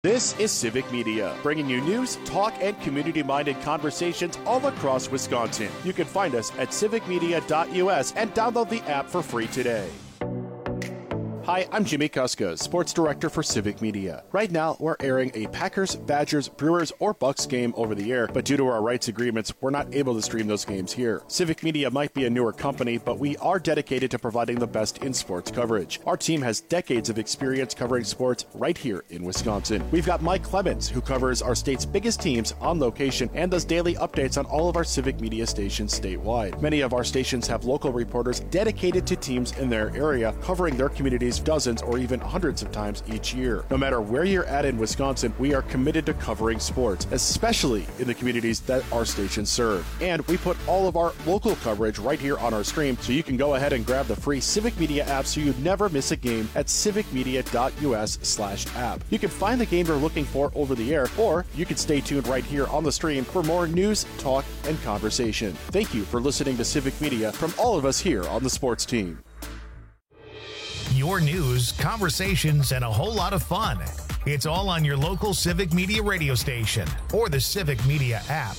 This is Civic Media, bringing you news, talk, and community-minded conversations all across Wisconsin. You can find us at civicmedia.us and download the app for free today. Hi, I'm Jimmy Kuska, Sports Director for Civic Media. Right now, we're airing a Packers, Badgers, Brewers, or Bucks game over the air, but due to our rights agreements, we're not able to stream those games here. Civic Media might be a newer company, but we are dedicated to providing the best in sports coverage. Our team has decades of experience covering sports right here in Wisconsin. We've got Mike Clemens, who covers our state's biggest teams on location and does daily updates on all of our Civic Media stations statewide. Many of our stations have local reporters dedicated to teams in their area, covering their communities dozens or even hundreds of times each year. No matter where you're at in Wisconsin, we are committed to covering sports, especially in the communities that our stations serve. And we put all of our local coverage right here on our stream, so you can go ahead and grab the free Civic Media app so you never miss a game at civicmedia.us/app. You can find the game you're looking for over the air, or you can stay tuned right here on the stream for more news, talk, and conversation. Thank you for listening to Civic Media from all of us here on the sports team. Your news, conversations, and a whole lot of fun. It's all on your local Civic Media radio station or the Civic Media app.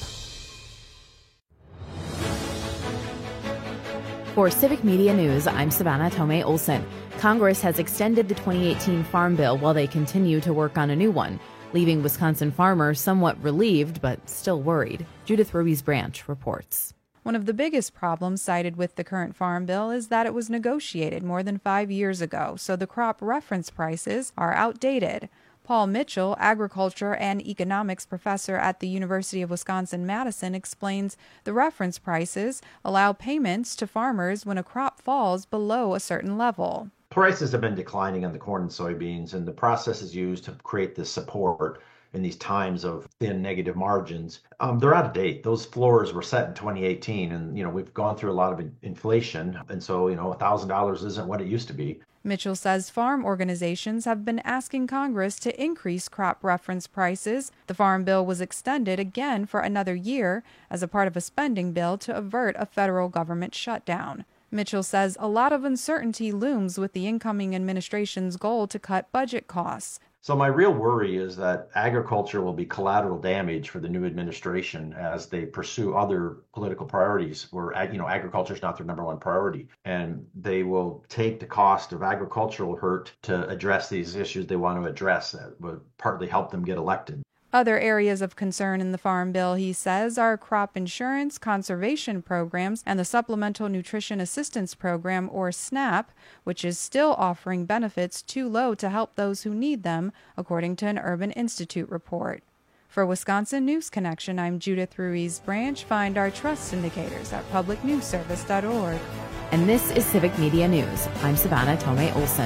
For Civic Media News, I'm Savannah Tomei Olson. Congress has extended the 2018 Farm Bill while they continue to work on a new one, leaving Wisconsin farmers somewhat relieved but still worried. Judith Ruiz Branch reports. One of the biggest problems cited with the current Farm Bill is that it was negotiated more than 5 years ago, so the crop reference prices are outdated. Paul Mitchell, agriculture and economics professor at the University of Wisconsin-Madison, explains the reference prices allow payments to farmers when a crop falls below a certain level. Prices have been declining on the corn and soybeans, and the process is used to create this support in these times of thin negative margins. They're out of date. Those floors were set in 2018, and we've gone through a lot of inflation, and so $1,000 isn't what it used to be. Mitchell says farm organizations have been asking Congress to increase crop reference prices. The Farm Bill was extended again for another year as a part of a spending bill to avert a federal government shutdown. Mitchell says a lot of uncertainty looms with the incoming administration's goal to cut budget costs. So my real worry is that agriculture will be collateral damage for the new administration as they pursue other political priorities where, agriculture is not their number one priority. And they will take the cost of agricultural hurt to address these issues they want to address that would partly help them get elected. Other areas of concern in the Farm Bill, he says, are crop insurance, conservation programs, and the Supplemental Nutrition Assistance Program, or SNAP, which is still offering benefits too low to help those who need them, according to an Urban Institute report. For Wisconsin News Connection, I'm Judith Ruiz Branch. Find our trust indicators at publicnewsservice.org. And this is Civic Media News. I'm Savannah Tomei Olson.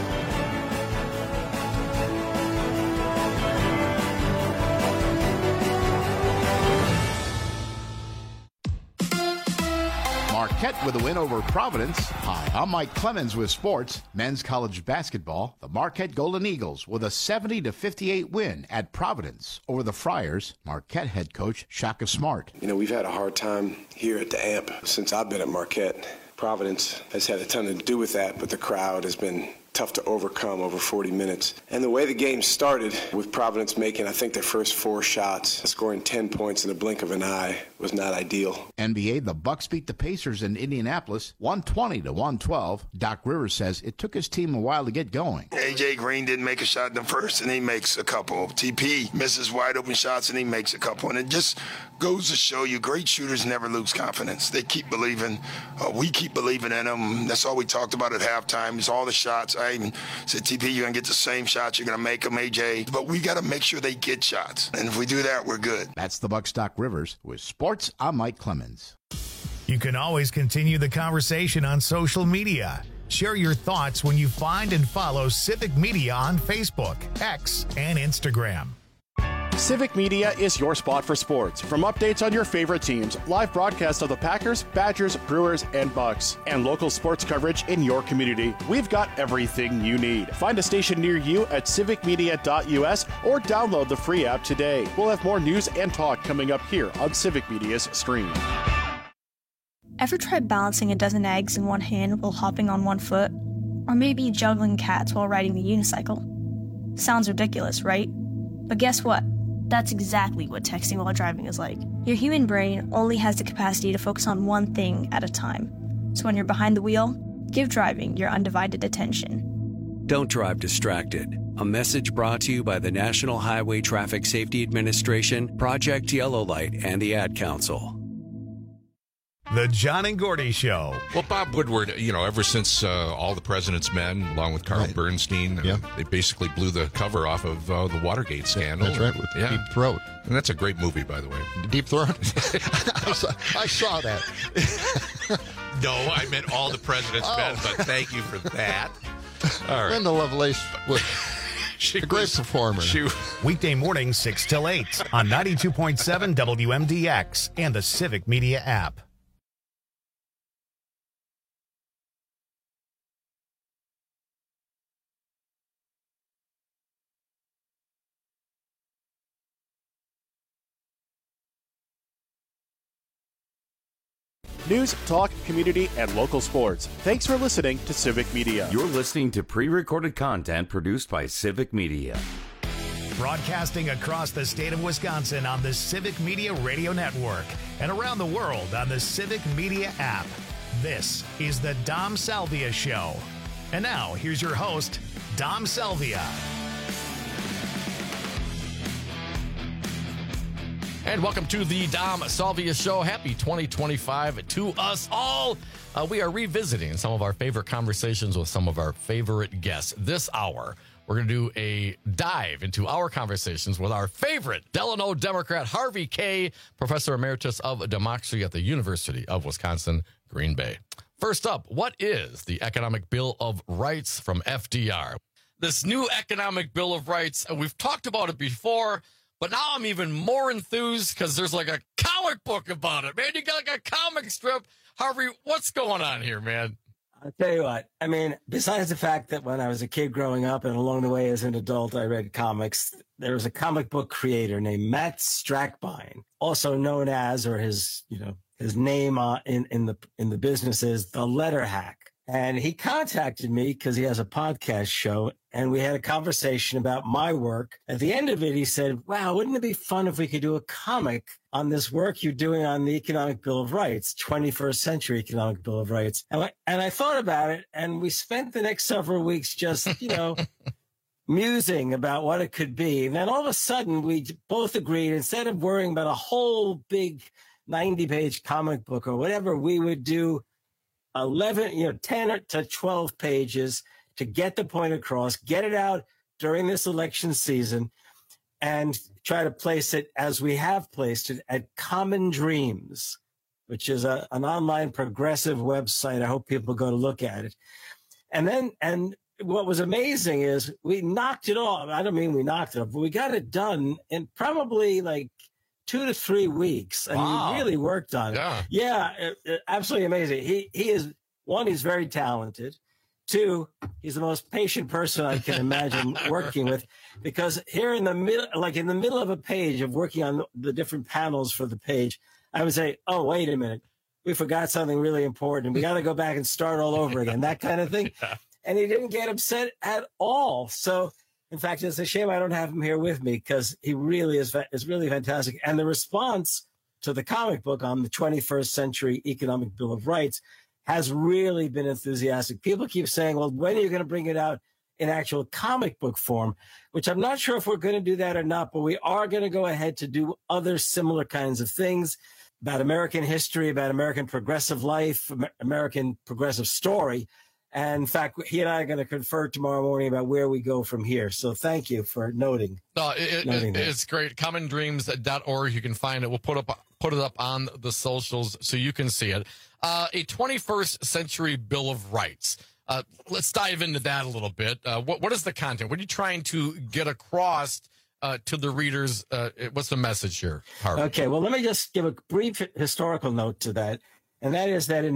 Marquette with a win over Providence. Hi, I'm Mike Clemens with sports. Men's college basketball. The Marquette Golden Eagles with a 70-58 win at Providence over the Friars. Marquette head coach Shaka Smart. We've had a hard time here at the AMP since I've been at Marquette. Providence has had a ton to do with that, but the crowd has been tough to overcome over 40 minutes. And the way the game started, with Providence making, I think, their first 4 shots, scoring 10 points in the blink of an eye, was not ideal. NBA, the Bucks beat the Pacers in Indianapolis, 120-112. Doc Rivers says it took his team a while to get going. A.J. Green didn't make a shot in the first, and he makes a couple. TP misses wide open shots, and he makes a couple. And it just goes to show you great shooters never lose confidence. They keep believing. We keep believing in them. That's all we talked about at halftime is all the shots. I even said, TP, you're going to get the same shots. You're going to make them, AJ. But we got to make sure they get shots. And if we do that, we're good. That's the Bucks Doc Rivers. With sports, I'm Mike Clemens. You can always continue the conversation on social media. Share your thoughts when you find and follow Civic Media on Facebook, X, and Instagram. Civic Media is your spot for sports. From updates on your favorite teams, live broadcasts of the Packers, Badgers, Brewers, and Bucks, and local sports coverage in your community, we've got everything you need. Find a station near you at civicmedia.us or download the free app today. We'll have more news and talk coming up here on Civic Media's stream. Ever tried balancing a dozen eggs in one hand while hopping on one foot? Or maybe juggling cats while riding the unicycle? Sounds ridiculous, right? But guess what? That's exactly what texting while driving is like. Your human brain only has the capacity to focus on one thing at a time. So when you're behind the wheel, give driving your undivided attention. Don't drive distracted. A message brought to you by the National Highway Traffic Safety Administration, Project Yellow Light, and the Ad Council. The John and Gordy Show. Well, Bob Woodward, ever since All the President's Men, along with Carl Bernstein, they basically blew the cover off of the Watergate scandal. That's right, with Deep Throat. And that's a great movie, by the way. Deep Throat? I saw that. No, I meant All the President's Men, but thank you for that. All right. Linda Lovelace was a great performer. Weekday mornings 6 till 8 on 92.7 WMDX and the Civic Media app. News, talk, community, and local sports. Thanks for listening to Civic Media. You're listening to pre-recorded content produced by Civic Media. Broadcasting across the state of Wisconsin on the Civic Media Radio Network and around the world on the Civic Media app. This is the Dom Salvia Show. And now, here's your host, Dom Salvia. And welcome to the Dom Salvia Show. Happy 2025 to us all. We are revisiting some of our favorite conversations with some of our favorite guests. This hour, we're going to do a dive into our conversations with our favorite Delano Democrat, Harvey Kaye, Professor Emeritus of Democracy at the University of Wisconsin, Green Bay. First up, what is the Economic Bill of Rights from FDR? This new Economic Bill of Rights, we've talked about it before, but now I'm even more enthused because there's like a comic book about it. Man, you got like a comic strip. Harvey, what's going on here, man? I'll tell you what. I mean, besides the fact that when I was a kid growing up and along the way as an adult, I read comics, there was a comic book creator named Matt Strackbine, also known as, or his name in the business is The Letter Hack. And he contacted me because he has a podcast show, and we had a conversation about my work. At the end of it, he said, wow, wouldn't it be fun if we could do a comic on this work you're doing on the Economic Bill of Rights, 21st century Economic Bill of Rights? And I thought about it, and we spent the next several weeks just, musing about what it could be. And then all of a sudden, we both agreed, instead of worrying about a whole big 90-page comic book or whatever, we would do 10 to 12 pages to get the point across, get it out during this election season, and try to place it as we have placed it at Common Dreams, which is an online progressive website. I hope people go to look at it. And what was amazing is we knocked it off. I don't mean we knocked it off, but we got it done in probably like 2 to 3 weeks. And he really worked on it. Yeah, absolutely amazing. He is, one, he's very talented. Two, he's the most patient person I can imagine working with, because here in the middle of a page of working on the different panels for the page, I would say, oh, wait a minute, we forgot something really important. We got to go back and start all over again, that kind of thing. Yeah. And he didn't get upset at all. So, in fact, it's a shame I don't have him here with me, because he really is really fantastic. And the response to the comic book on the 21st century Economic Bill of Rights has really been enthusiastic. People keep saying, well, when are you going to bring it out in actual comic book form? Which I'm not sure if we're going to do that or not, but we are going to go ahead to do other similar kinds of things about American history, about American progressive life, American progressive story. And in fact, he and I are going to confer tomorrow morning about where we go from here. So thank you for noting. No, it's great. CommonDreams.org. You can find it. We'll put it up on the socials so you can see it. A 21st century Bill of Rights. Let's dive into that a little bit. What is the content? What are you trying to get across to the readers? What's the message here, Harvey? Okay, well, let me just give a brief historical note to that. And that is that in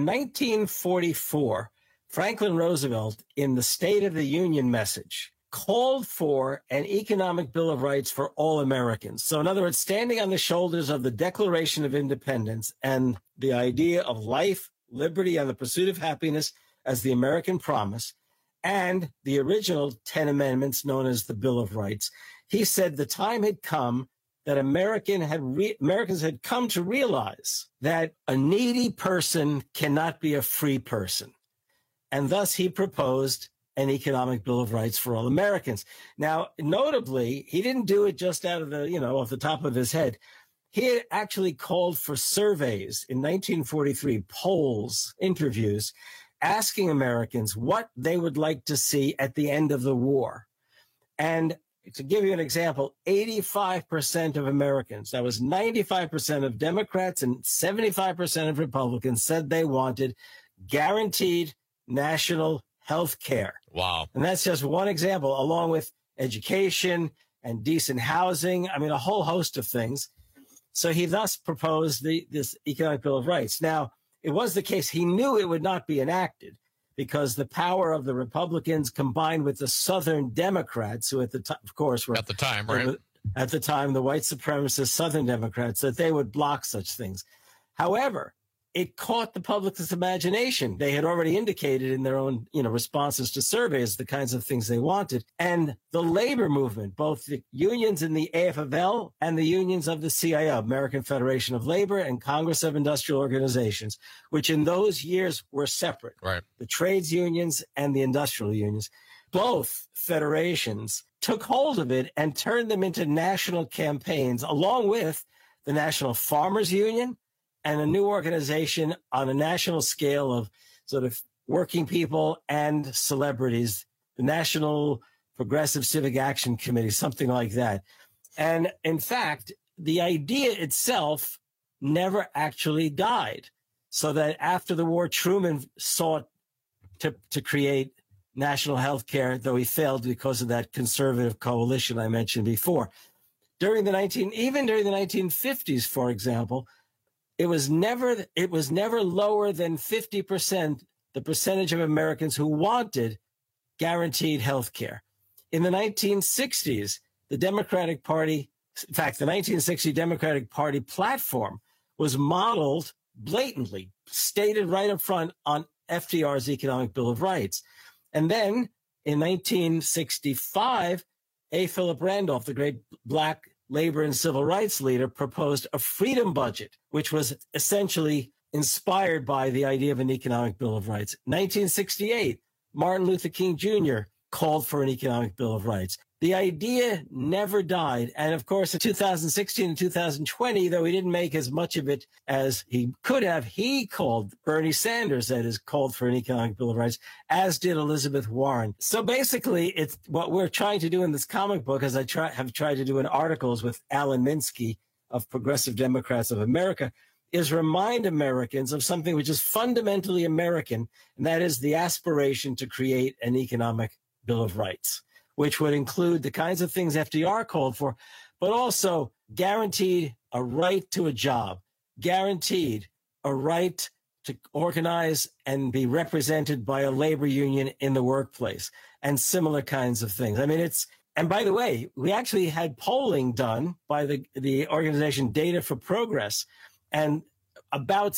1944, Franklin Roosevelt, in the State of the Union message, called for an economic Bill of Rights for all Americans. So in other words, standing on the shoulders of the Declaration of Independence and the idea of life, liberty, and the pursuit of happiness as the American promise, and the original 10 amendments known as the Bill of Rights, He said the time had come that Americans had come to realize that a needy person cannot be a free person. And thus he proposed an economic bill of rights for all Americans. Now, notably, he didn't do it just out of the, off the top of his head. He had actually called for surveys in 1943, polls, interviews, asking Americans what they would like to see at the end of the war. And to give you an example, 85% of Americans, that was 95% of Democrats and 75% of Republicans, said they wanted guaranteed national health care. Wow. And that's just one example, along with education and decent housing. I mean, a whole host of things. So he thus proposed this Economic Bill of Rights. Now, it was the case. He knew it would not be enacted because the power of the Republicans combined with the Southern Democrats, who at the time, of course, were at the time, right? At the time, the white supremacist Southern Democrats, that they would block such things. However, it caught the public's imagination. They had already indicated in their own, responses to surveys the kinds of things they wanted. And the labor movement, both the unions in the AFL and the unions of the CIO, American Federation of Labor, and Congress of Industrial Organizations, which in those years were separate. Right. The trades unions and the industrial unions, both federations took hold of it and turned them into national campaigns, along with the National Farmers Union, and a new organization on a national scale of sort of working people and celebrities, the National Progressive Civic Action Committee, something like that. And in fact, the idea itself never actually died. So that after the war, Truman sought to create national health care, though he failed because of that conservative coalition I mentioned before. Even during the 1950s, for example, it was never lower than 50%, the percentage of Americans who wanted guaranteed health care. In the 1960s, the Democratic Party, in fact, the 1960 Democratic Party platform was modeled blatantly, stated right up front on FDR's Economic Bill of Rights. And then in 1965, A. Philip Randolph, the great black labor and civil rights leader, proposed a freedom budget, which was essentially inspired by the idea of an economic bill of rights. 1968, Martin Luther King Jr. called for an economic bill of rights. The idea never died. And of course, in 2016 and 2020, though he didn't make as much of it as he could have, Bernie Sanders, that is, called for an economic bill of rights, as did Elizabeth Warren. So basically, it's what we're trying to do in this comic book, as have tried to do in articles with Alan Minsky of Progressive Democrats of America, is remind Americans of something which is fundamentally American, and that is the aspiration to create an economic bill of rights, which would include the kinds of things FDR called for, but also guaranteed a right to a job, guaranteed a right to organize and be represented by a labor union in the workplace, and similar kinds of things. I mean, and by the way, we actually had polling done by the organization Data for Progress, and about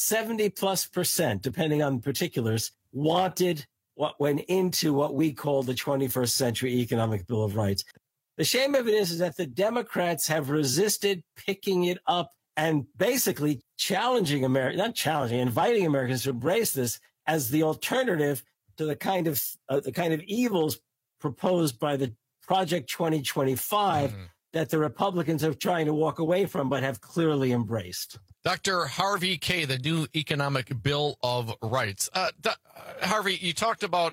70+%, depending on particulars, wanted what went into what we call the 21st Century Economic Bill of Rights. The shame of it is that the Democrats have resisted picking it up and basically inviting Americans to embrace this as the alternative to the kind of evils proposed by the Project 2025 that the Republicans are trying to walk away from, but have clearly embraced. Dr. Harvey Kaye, the new Economic Bill of Rights. Harvey, you talked about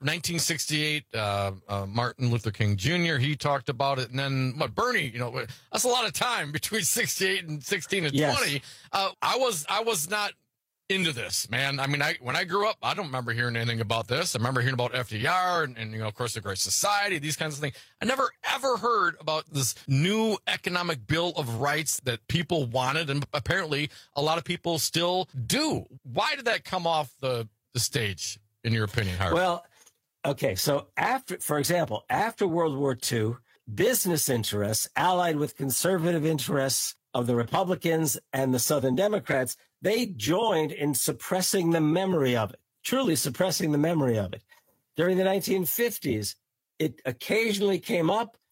1968, Martin Luther King Jr., he talked about it. And then Bernie, that's a lot of time between 68 and 16 and 20. I was not into this, man. I mean, when I grew up, I don't remember hearing anything about this. I remember hearing about FDR and of course, the Great Society, these kinds of things. I never, ever heard about this new Economic Bill of Rights that people wanted, and apparently a lot of people still do. Why did that come off the stage, in your opinion, Harvey? Well, okay, so for example, after World War II, business interests allied with conservative interests of the Republicans and the Southern Democrats, they joined in suppressing the memory of it, truly suppressing the memory of it. During the 1950s, it occasionally came up,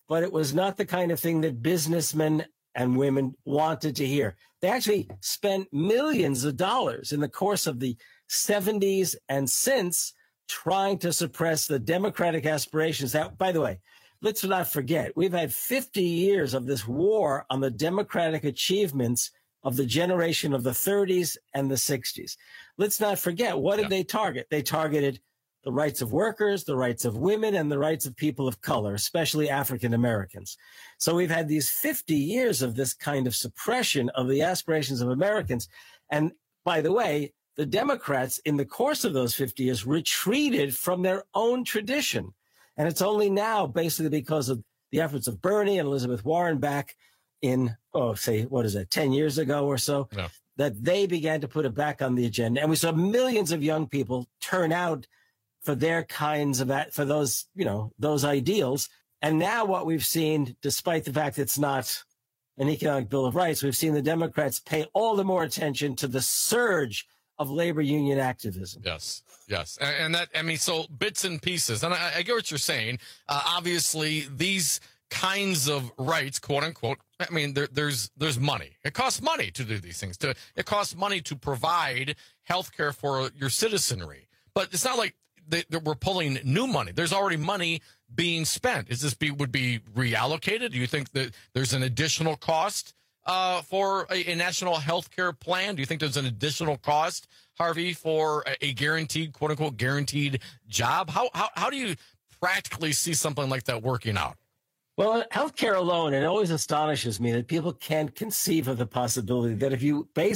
but it was not the kind of thing that businessmen and women wanted to hear. They actually spent millions of dollars in the course of the 70s and since trying to suppress the democratic aspirations. That, by the way, let's not forget, we've had 50 years of this war on the democratic achievements of the generation of the 30s and the 60s. Let's not forget, what did they target? They targeted the rights of workers, the rights of women, and the rights of people of color, especially African Americans. So we've had these 50 years of this kind of suppression of the aspirations of Americans. And by the way, the Democrats, in the course of those 50 years, retreated from their own tradition. And it's only now, basically because of the efforts of Bernie and Elizabeth Warren back in, 10 years ago or so, that they began to put it back on the agenda. And we saw millions of young people turn out for their kinds of, for those, those ideals. And now what we've seen, despite the fact it's not an economic Bill of Rights, we've seen the Democrats pay all the more attention to the surge of labor union activism. Yes. And that, so bits and pieces. And I get what you're saying. Obviously, these kinds of rights, quote unquote, there's money. It costs money to do these things. It costs money to provide health care for your citizenry. But it's not like we're pulling new money. There's already money being spent. Would be reallocated? Do you think that there's an additional cost for a national health care plan? Do you think there's an additional cost, Harvey, for a guaranteed, quote unquote, guaranteed job? How do you practically see something like that working out? Well, healthcare alone, it always astonishes me that people can't conceive of the possibility that if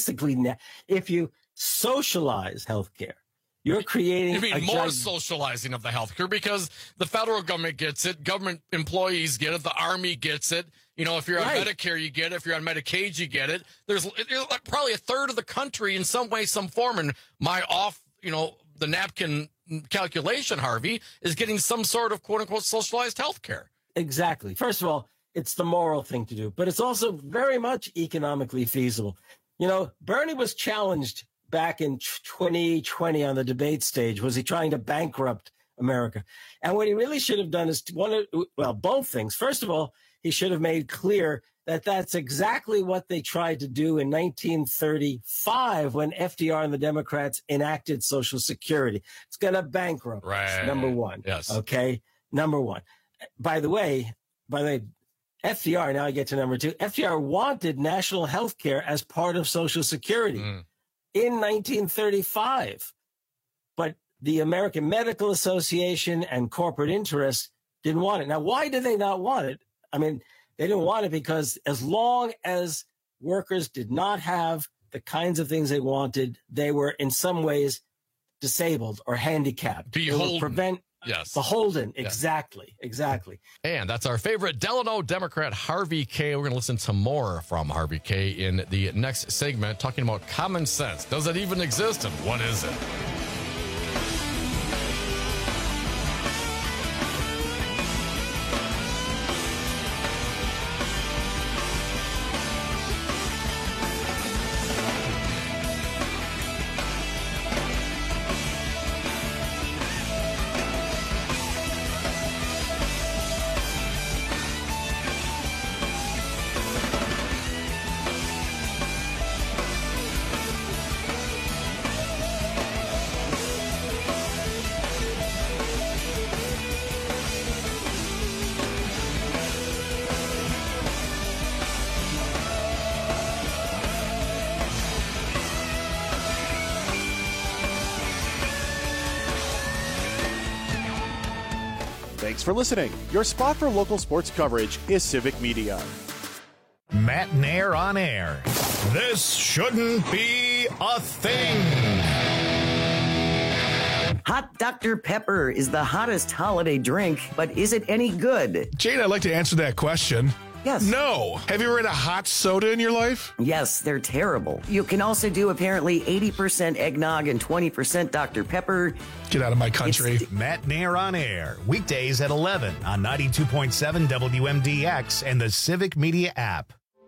you socialize healthcare, you're creating more socializing of the healthcare, because the federal government gets it, government employees get it, the Army gets it. If you're on Medicare, you get it. If you're on Medicaid, you get it. There's probably a third of the country in some way, some form, and the napkin calculation, Harvey, is getting some sort of quote unquote socialized healthcare. Exactly. First of all, it's the moral thing to do, but it's also very much economically feasible. Bernie was challenged back in 2020 on the debate stage. Was he trying to bankrupt America? And what he really should have done is both things. First of all, he should have made clear that that's exactly what they tried to do in 1935 when FDR and the Democrats enacted Social Security. It's going to bankrupt us, number one. Yes. Okay, number one. By the way, FDR, now I get to number two, FDR wanted national health care as part of Social Security in 1935. But the American Medical Association and corporate interests didn't want it. Now, why did they not want it? They didn't want it because as long as workers did not have the kinds of things they wanted, they were in some ways disabled or handicapped. Beholden. Beholden. Exactly. And that's our favorite Delano Democrat, Harvey Kaye. We're going to listen to more from Harvey Kaye in the next segment, talking about common sense. Does it even exist, and what is it? Thanks for listening. Your spot for local sports coverage is Civic Media. Matt Nair on air. This shouldn't be a thing. Hot Dr. Pepper is the hottest holiday drink, but is it any good? Jane, I'd like to answer that question. Yes. No. Have you ever had a hot soda in your life? Yes, they're terrible. You can also do apparently 80% eggnog and 20% Dr. Pepper. Get out of my country. Matt Nair on air. Weekdays at 11 on 92.7 WMDX and the Civic Media app.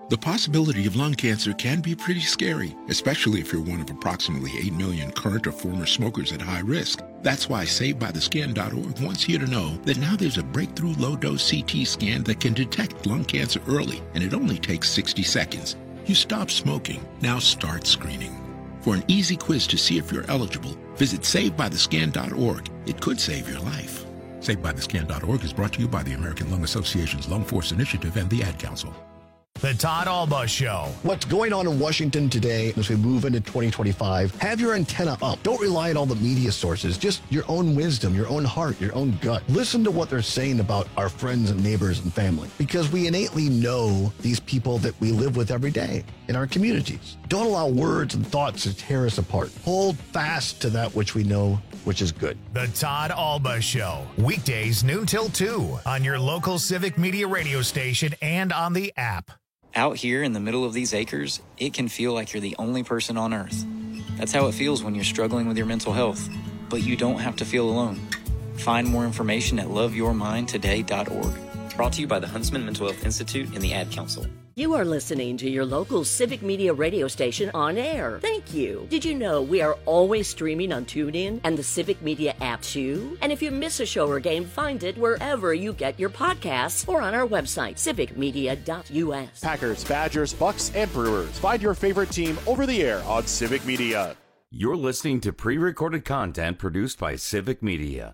The possibility of lung cancer can be pretty scary, especially if you're one of approximately 8 million current or former smokers at high risk. That's why SaveByTheScan.org wants you to know that now there's a breakthrough low-dose CT scan that can detect lung cancer early, and it only takes 60 seconds. You stop smoking, now start screening. For an easy quiz to see if you're eligible, visit SaveByTheScan.org. It could save your life. SaveByTheScan.org is brought to you by the American Lung Association's Lung Force Initiative and the Ad Council. The Todd Alba Show. What's going on in Washington today as we move into 2025? Have your antenna up. Don't rely on all the media sources. Just your own wisdom, your own heart, your own gut. Listen to what they're saying about our friends and neighbors and family, because we innately know these people that we live with every day in our communities. Don't allow words and thoughts to tear us apart. Hold fast to that which we know, which is good. The Todd Alba Show. Weekdays noon till 2 on your local Civic Media radio station and on the app. Out here in the middle of these acres, it can feel like you're the only person on Earth. That's how it feels when you're struggling with your mental health. But you don't have to feel alone. Find more information at loveyourmindtoday.org. Brought to you by the Huntsman Mental Health Institute and the Ad Council. You are listening to your local Civic Media radio station on air. Thank you. Did you know we are always streaming on TuneIn and the Civic Media app too? And if you miss a show or game, find it wherever you get your podcasts or on our website, civicmedia.us. Packers, Badgers, Bucks, and Brewers. Find your favorite team over the air on Civic Media. You're listening to pre-recorded content produced by Civic Media.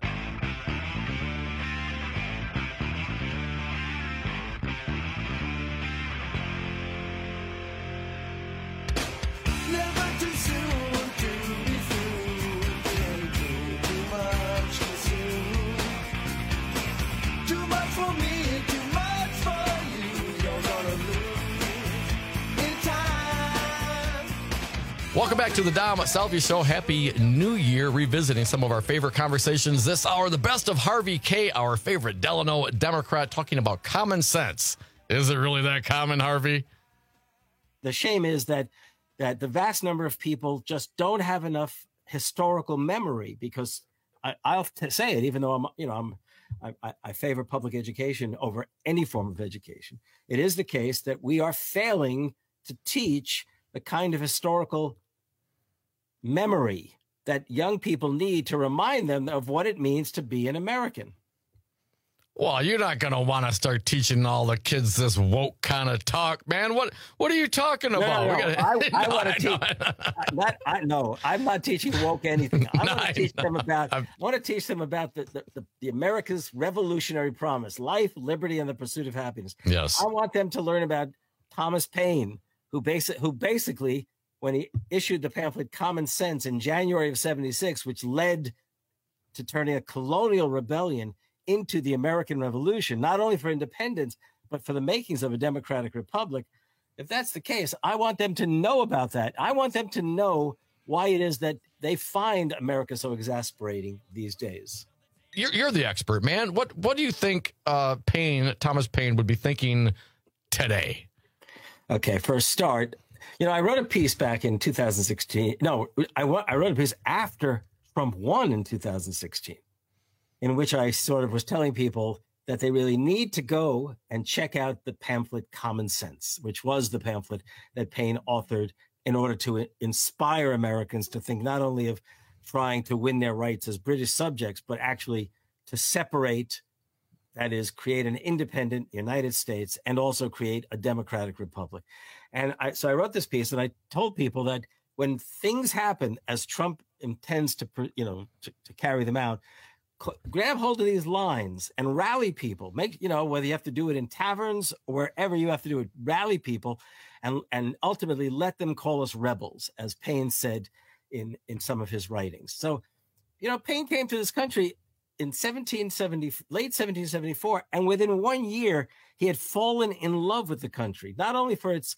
Welcome back to the Dom Salvia Show. Happy New Year. Revisiting some of our favorite conversations this hour. The best of Harvey K., our favorite Delano Democrat, talking about common sense. Is it really that common, Harvey? The shame is that the vast number of people just don't have enough historical memory, because I'll say it, even though I favor public education over any form of education. It is the case that we are failing to teach the kind of historical memory that young people need to remind them of what it means to be an American. Well, you're not going to want to start teaching all the kids this woke kind of talk, man. What are you talking about? No. I want to teach. I'm not teaching woke anything. I want to teach them about. I want to teach them about the America's revolutionary promise: life, liberty, and the pursuit of happiness. Yes. I want them to learn about Thomas Paine, who basically, when he issued the pamphlet Common Sense in January of '76, which led to turning a colonial rebellion into the American Revolution, not only for independence, but for the makings of a democratic republic. If that's the case, I want them to know about that. I want them to know why it is that they find America so exasperating these days. You're the expert, man. What do you think Thomas Paine would be thinking today? Okay, for a start, I wrote a piece back in 2016. No, I wrote a piece after Trump won in 2016, in which I sort of was telling people that they really need to go and check out the pamphlet Common Sense, which was the pamphlet that Paine authored in order to inspire Americans to think not only of trying to win their rights as British subjects, but actually to separate, that is, create an independent United States and also create a democratic republic. And so I wrote this piece, and I told people that when things happen as Trump intends to carry them out, grab hold of these lines and rally people. Make, whether you have to do it in taverns or wherever you have to do it, rally people and ultimately let them call us rebels, as Paine said in some of his writings. So, Paine came to this country in late 1774, and within 1 year, he had fallen in love with the country, not only for its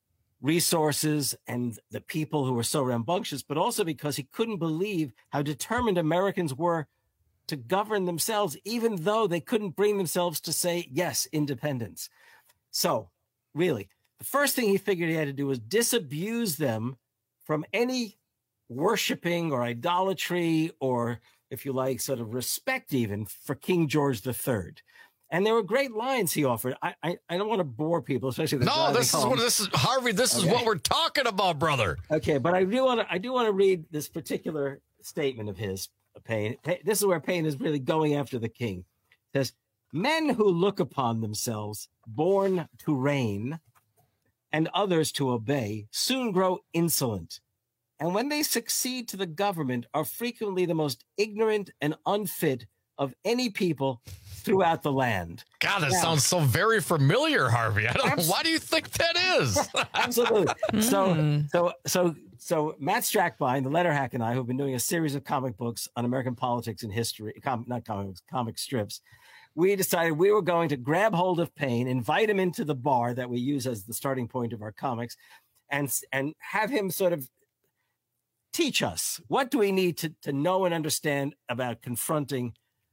resources and the people who were so rambunctious, but also because he couldn't believe how determined Americans were to govern themselves, even though they couldn't bring themselves to say, yes, independence. So, really, the first thing he figured he had to do was disabuse them from any worshiping or idolatry or, if you like, sort of respect even for King George III. And there were great lines he offered. I don't want to bore people, especially the this is Harvey. This is what we're talking about, brother. Okay, but I do want to read this particular statement of his. Paine. This is where Paine is really going after the king. It says, "Men who look upon themselves born to reign and others to obey soon grow insolent, and when they succeed to the government are frequently the most ignorant and unfit of any people throughout the land." God, that sounds so very familiar, Harvey. I don't know. Why do you think that is? Absolutely. So Matt Strackbein, the letter hack, and I, who've been doing a series of comic books on American politics and history, comic strips, we decided we were going to grab hold of Paine, invite him into the bar that we use as the starting point of our comics, and have him sort of teach us, what do we need to know and understand about confronting,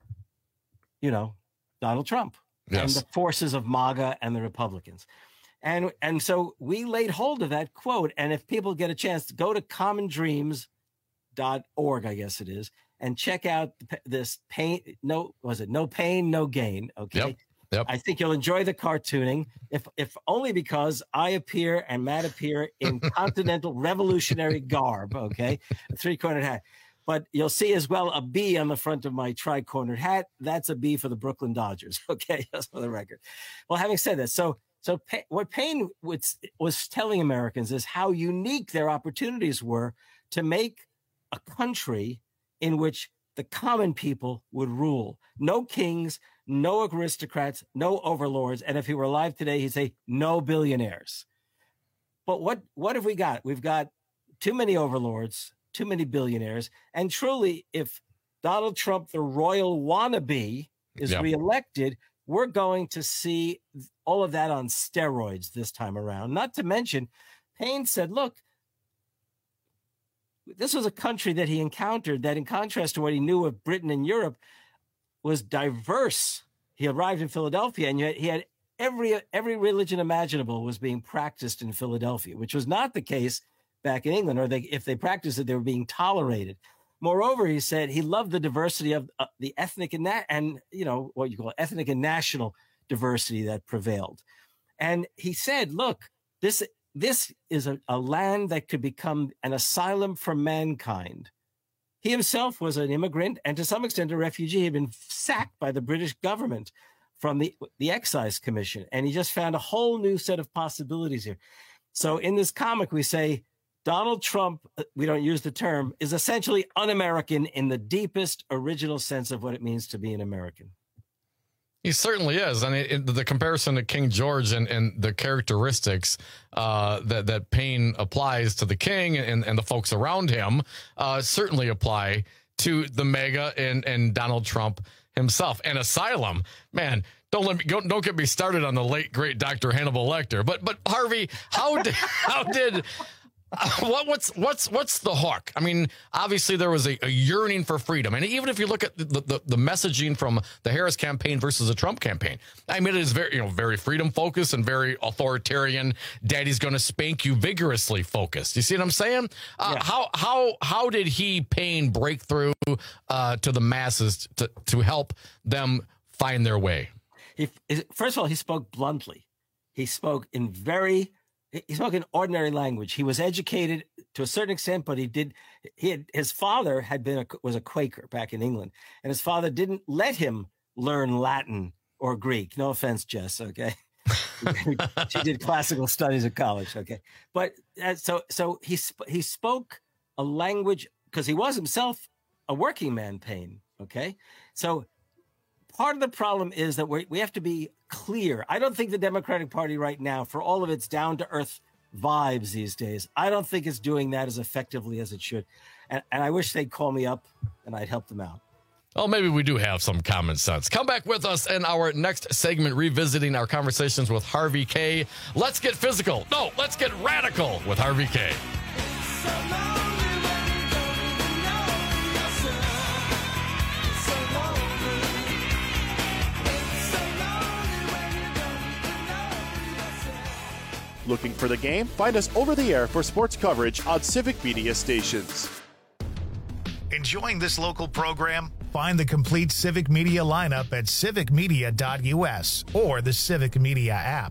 Donald Trump and the forces of MAGA and the Republicans. And so we laid hold of that quote. And if people get a chance to go to commondreams.org, I guess it is, and check out this No Pain, No Gain. Okay. Yep. I think you'll enjoy the cartooning, if only because I appear and Matt appear in continental revolutionary garb. Okay. A 3-cornered hat. But you'll see as well a B on the front of my tri-cornered hat. That's a B for the Brooklyn Dodgers. Okay. Just for the record. Well, having said that, so what Paine was telling Americans is how unique their opportunities were to make a country in which the common people would rule. No kings, no aristocrats, no overlords. And if he were alive today, he'd say no billionaires. But what have we got? We've got too many overlords, too many billionaires. And truly, if Donald Trump, the royal wannabe, is reelected, we're going to see all of that on steroids this time around. Not to mention, Paine said, look, this was a country that he encountered that, in contrast to what he knew of Britain and Europe, was diverse. He arrived in Philadelphia, and yet he had every religion imaginable was being practiced in Philadelphia, which was not the case back in England, or if they practiced it, they were being tolerated. Moreover, he said he loved the diversity of the ethnic and what you call ethnic and national diversity that prevailed. And he said, look, this is a land that could become an asylum for mankind. He himself was an immigrant and to some extent a refugee. He had been sacked by the British government from the Excise Commission. And he just found a whole new set of possibilities here. So in this comic, we say Donald Trump, we don't use the term, is essentially un-American in the deepest original sense of what it means to be an American. He certainly is. I mean, the comparison to King George and the characteristics that Paine applies to the king and the folks around him certainly apply to the MAGA and Donald Trump himself. And asylum, man, don't get me started on the late great Dr. Hannibal Lecter. But Harvey, how did what's the hook? I mean, obviously there was a yearning for freedom, and even if you look at the messaging from the Harris campaign versus the Trump campaign, I mean, it is very freedom focused and very authoritarian. Daddy's going to spank you vigorously focused. You see what I'm saying? How did Paine break through to the masses to help them find their way? First of all, he spoke bluntly. He spoke in ordinary language. He was educated to a certain extent, but his father was a Quaker back in England, and his father didn't let him learn Latin or Greek. No offense, Jess. Okay. She did classical studies at college. Okay. But so he spoke a language because he was himself a working man, Paine. Okay. So part of the problem is that we have to be clear. I don't think the Democratic Party right now, for all of its down-to-earth vibes these days, I don't think it's doing that as effectively as it should. And I wish they'd call me up and I'd help them out. Well, maybe we do have some common sense. Come back with us in our next segment, revisiting our conversations with Harvey Kaye. Let's get physical. No, let's get radical with Harvey Kaye. Looking for the game? Find us over the air for sports coverage on Civic Media stations. Enjoying this local program? Find the complete Civic Media lineup at civicmedia.us or the Civic Media app.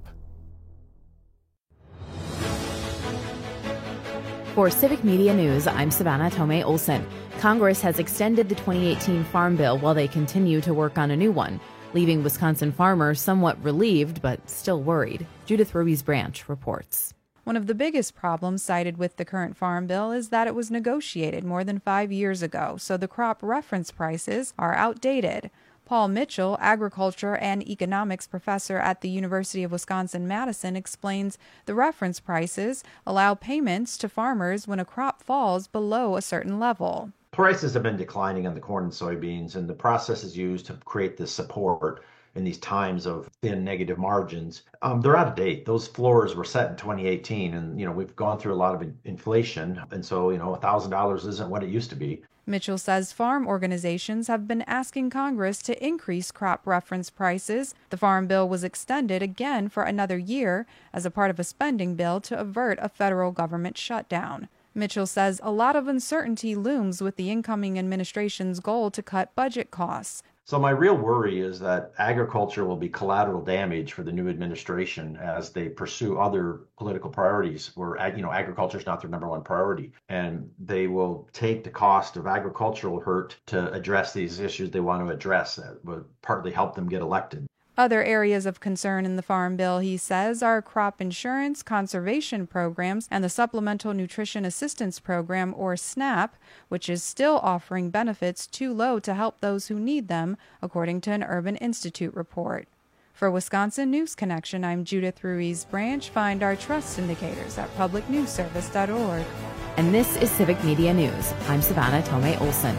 For Civic Media News, I'm Savannah Tomei Olson. Congress has extended the 2018 Farm Bill while they continue to work on a new one, leaving Wisconsin farmers somewhat relieved but still worried. Judith Ruiz-Branch reports. One of the biggest problems cited with the current Farm Bill is that it was negotiated more than 5 years ago, so the crop reference prices are outdated. Paul Mitchell, agriculture and economics professor at the University of Wisconsin-Madison, explains the reference prices allow payments to farmers when a crop falls below a certain level. Prices have been declining on the corn and soybeans, and the process is used to create this support in these times of thin negative margins. They're out of date. Those floors were set in 2018, and we've gone through a lot of inflation, and so $1,000 isn't what it used to be. Mitchell says farm organizations have been asking Congress to increase crop reference prices. The Farm Bill was extended again for another year as a part of a spending bill to avert a federal government shutdown. Mitchell says a lot of uncertainty looms with the incoming administration's goal to cut budget costs. So my real worry is that agriculture will be collateral damage for the new administration as they pursue other political priorities where, agriculture is not their number one priority. And they will take the cost of agricultural hurt to address these issues they want to address that would partly help them get elected. Other areas of concern in the Farm Bill, he says, are crop insurance, conservation programs, and the Supplemental Nutrition Assistance Program, or SNAP, which is still offering benefits too low to help those who need them, according to an Urban Institute report. For Wisconsin News Connection, I'm Judith Ruiz-Branch. Find our trust indicators at publicnewsservice.org. And this is Civic Media News. I'm Savannah Tomei Olson.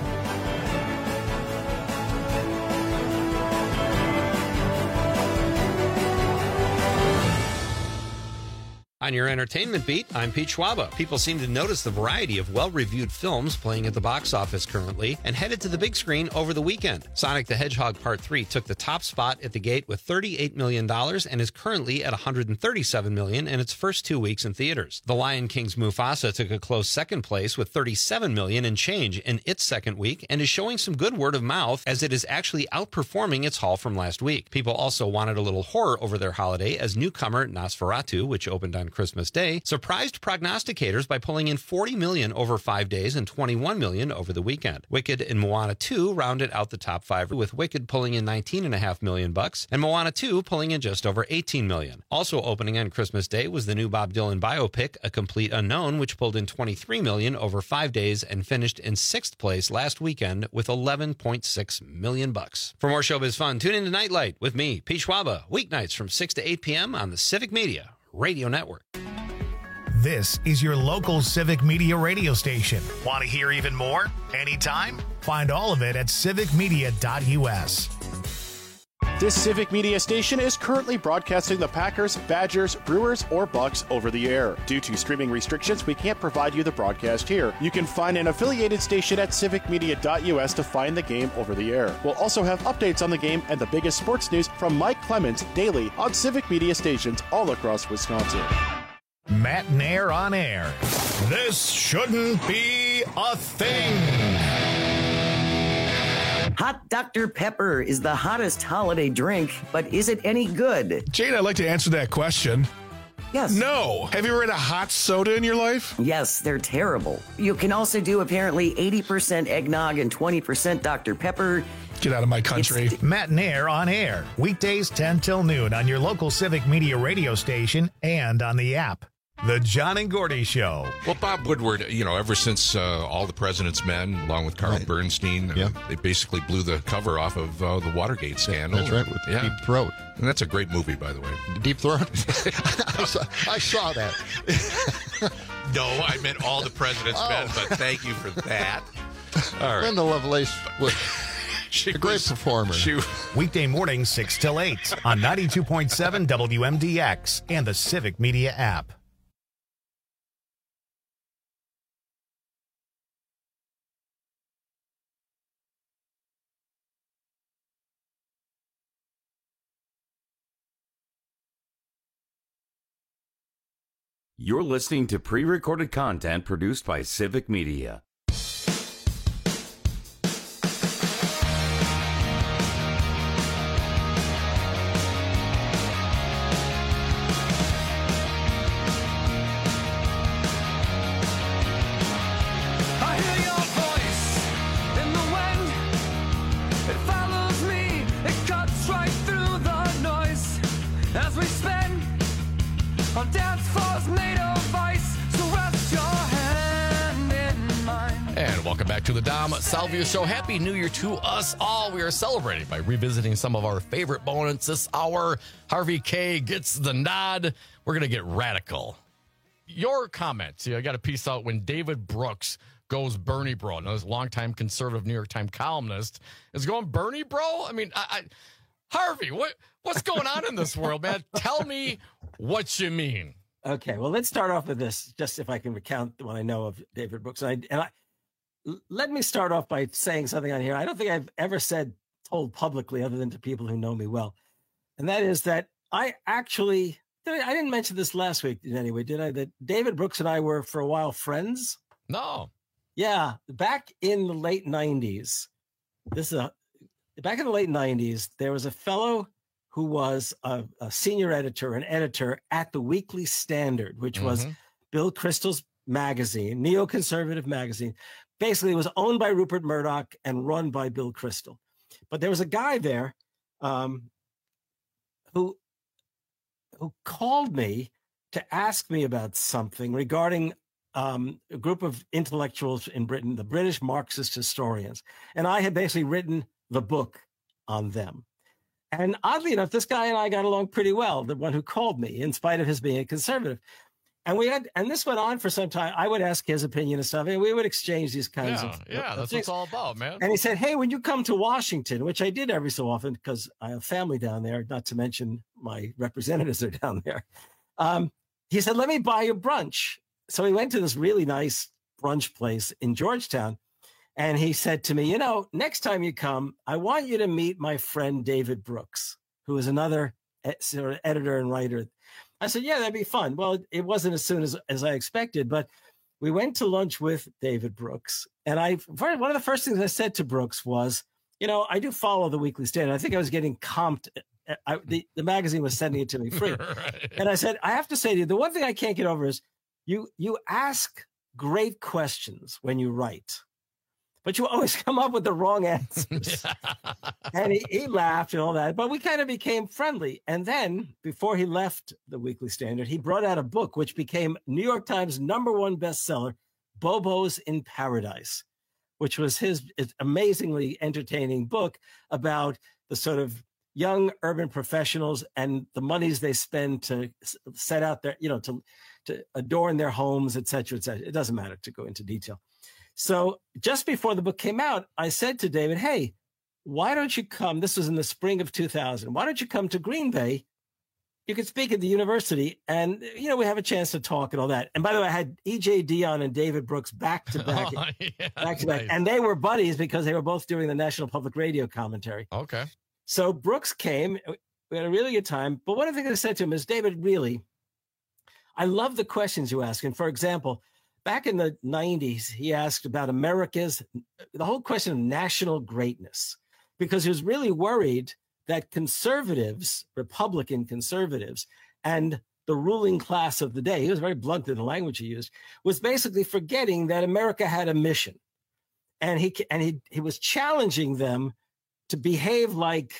On your entertainment beat, I'm Pete Schwaba. People seem to notice the variety of well-reviewed films playing at the box office currently and headed to the big screen over the weekend. Sonic the Hedgehog Part 3 took the top spot at the gate with $38 million and is currently at $137 million in its first 2 weeks in theaters. The Lion King's Mufasa took a close second place with $37 million and change in its second week and is showing some good word of mouth as it is actually outperforming its haul from last week. People also wanted a little horror over their holiday as newcomer Nosferatu, which opened on Christmas Day, surprised prognosticators by pulling in $40 million over 5 days and $21 million over the weekend. Wicked and Moana 2 rounded out the top five, with Wicked pulling in $19.5 million and Moana 2 pulling in just over $18 million. Also opening on Christmas Day was the new Bob Dylan biopic, A Complete Unknown, which pulled in $23 million over 5 days and finished in sixth place last weekend with $11.6 million. For more showbiz fun, tune in to Nightlight with me, Pete Schwaba, weeknights from 6 to 8 p.m. on the Civic Media Radio Network. This is your local Civic Media radio station. Want to hear even more? Anytime? Find all of it at civicmedia.us. This Civic Media station is currently broadcasting the Packers, Badgers, Brewers, or Bucks over the air. Due to streaming restrictions, we can't provide you the broadcast here. You can find an affiliated station at civicmedia.us to find the game over the air. We'll also have updates on the game and the biggest sports news from Mike Clemens daily on Civic Media stations all across Wisconsin. Matt Nair on air. This shouldn't be a thing. Hot Dr. Pepper is the hottest holiday drink, but is it any good? Jane, I'd like to answer that question. Yes. No. Have you ever had a hot soda in your life? Yes, they're terrible. You can also do apparently 80% eggnog and 20% Dr. Pepper. Get out of my country. Matt Nair on air. Weekdays 10 till noon on your local Civic Media radio station and on the app. The John and Gordy Show. Well, Bob Woodward, ever since All the President's Men, along with Carl Bernstein, they basically blew the cover off of the Watergate scandal. That's right, with Deep Throat. And that's a great movie, by the way. Deep Throat? I saw that. No, I meant All the President's Men, but thank you for that. All right. Linda Lovelace was a great performer. Weekday mornings 6 till 8 on 92.7 WMDX and the Civic Media app. You're listening to pre-recorded content produced by Civic Media. fall's made of ice, so rest your hand in mine. And welcome back to the Dom Salvia Show. Happy New Year to us all. We are celebrating by revisiting some of our favorite moments this hour. Harvey K gets the nod. We're going to get radical. Your comments. I got a piece out when David Brooks goes Bernie bro. Now, this longtime conservative New York Times columnist is going Bernie bro. I mean, Harvey, what's going on in this world, man? Tell me what you mean. Okay, well, let's start off with this, just if I can recount what I know of David Brooks. Let me start off by saying something on here I don't think I've ever told publicly, other than to people who know me well. And that is that I didn't mention this last week in any way, did I? That David Brooks and I were for a while friends. No. Yeah, back in the late 90s. Back in the late 90s, there was a fellow who was a senior editor, an editor at the Weekly Standard, which was Bill Kristol's magazine, neoconservative magazine. Basically, it was owned by Rupert Murdoch and run by Bill Kristol. But there was a guy there who called me to ask me about something regarding a group of intellectuals in Britain, the British Marxist historians. And I had basically written the book on them. And oddly enough, this guy and I got along pretty well, the one who called me, in spite of his being a conservative. And this went on for some time. I would ask his opinion and stuff, and we would exchange these kinds of that's what it's all about, man. And he said, hey, when you come to Washington, which I did every so often because I have family down there, not to mention my representatives are down there. He said, let me buy you brunch. So he went to this really nice brunch place in Georgetown. And he said to me, next time you come, I want you to meet my friend David Brooks, who is another sort of editor and writer. I said, yeah, that'd be fun. Well, it wasn't as soon as I expected, but we went to lunch with David Brooks. And one of the first things I said to Brooks was, I do follow the Weekly Standard. I think I was getting comped. The magazine was sending it to me free. Right. And I said, I have to say to you, the one thing I can't get over is you ask great questions when you write, but you always come up with the wrong answers. And he laughed and all that, but we kind of became friendly. And then before he left the Weekly Standard, he brought out a book which became New York Times #1 bestseller, Bobos in Paradise, which was his amazingly entertaining book about the sort of young urban professionals and the monies they spend to set out their, to adorn their homes, et cetera, et cetera. It doesn't matter to go into detail. So just before the book came out, I said to David, hey, why don't you come? This was in the spring of 2000. Why don't you come to Green Bay? You could speak at the university and, we have a chance to talk and all that. And by the way, I had E.J. Dionne and David Brooks back to back. And they were buddies because they were both doing the National Public Radio commentary. Okay. So Brooks came. We had a really good time. But one of the things I said to him is, David, really, I love the questions you ask. And for example, back in the 90s, he asked about the whole question of national greatness, because he was really worried that conservatives, Republican conservatives, and the ruling class of the day, he was very blunt in the language he used, was basically forgetting that America had a mission. And he was challenging them to behave like